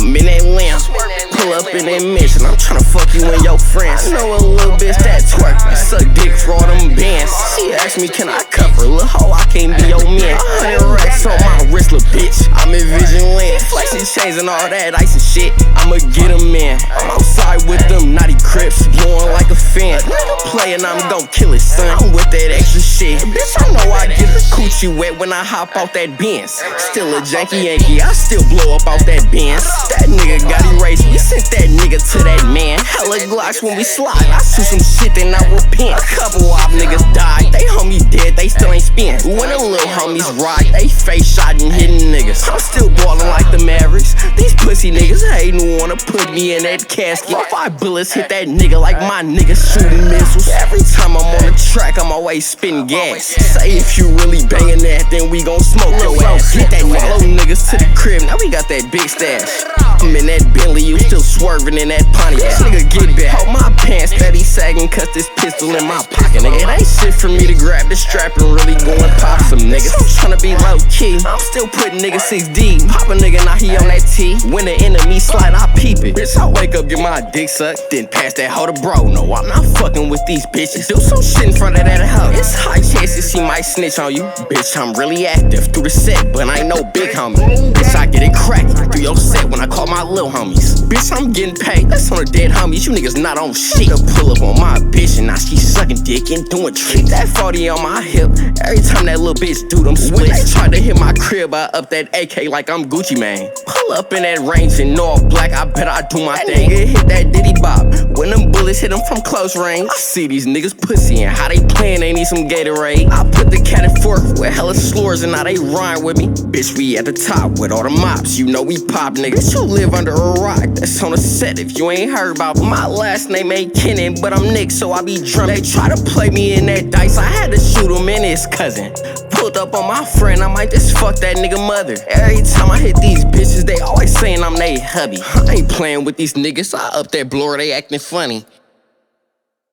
I'm in that lamb. Pull up in that mission, I'm tryna fuck you and your friends. I know a little bitch that twerk, suck dick for all them bands. She asked me, can I cuff her? Lil' hoe, I can't be your man. 100 racks on my wrist, lil' bitch. I'm in Vigilant, flexing chains and all that ice and shit. I'ma get 'em in. I'm outside with them naughty crips, blowing like a fan. Playin', I'm gon' kill his son. I'm with that extra shit. Bitch, I know I get the coochie wet when I hop out that Benz. Still a janky Yankee, I still blow up out that Benz. That nigga got erased, we sent that nigga to that man. Hella Glocks when we slide, I see some shit, then I repent. A couple op niggas died, they homies dead, they still ain't spin. When the little homies ride, they face shot and hitting niggas. I'm still ballin' like the Mavericks. These pussy niggas hatin' wanna put me in that casket. 5 bullets hit that nigga like my niggas shooting missiles. Every time I'm on the track, I'm always spitting gas. Say if you really bangin' that, then we gon' smoke your ass. Hit that follow niggas to the crib, now we got that big stash. I'm in that Bentley, you still swerving in that Pontiac. Nigga, get back. Hold my pants steady sagging, cause this pistol in my pocket, nigga. It ain't shit for me to grab the strap and really go and pop some niggas. I'm tryna be low key, I'm still putting niggas 6 deep. Pop a nigga, now he on that T. When the enemy slide, I peep it. Bitch, I wake up, get my dick sucked, then pass that hoe to bro. No, I'm not fucking with these bitches. Do some shit in front of that hoe. It's high chances he might snitch on you. Bitch, I'm really active through the set, but I ain't no big homie. Bitch, I get it crackin' through your set when I call my lil' homies. Bitch, I'm getting paid, that's on the dead homies. You niggas not on shit. To pull up on my bitch and now she sucking dick and doing tricks. Keep that 40 on my hip every time that little bitch do them splits. When they try to hit my crib, I up that AK like I'm Gucci Mane. Pull up in that range in all black, I bet I do my thing. Nigga hit that Diddy Bop when them bullets hit him from close range. I see these niggas pussy and how they playin', they need some Gatorade. I put the cat at forth with hella slurs and now they rhyme with me. Bitch, we at the top with all the mops, you know we pop niggas. You live under a rock, that's on the set if you ain't heard about me. My last name ain't Kennan, but I'm Nick, so I be drunk. They try to play me in that dice, I had to shoot him and his cousin. Pulled up on my friend, I might just fuck that nigga mother. Every time I hit these bitches, they always saying I'm they hubby. I ain't playing with these niggas, I up that blower, they acting funny.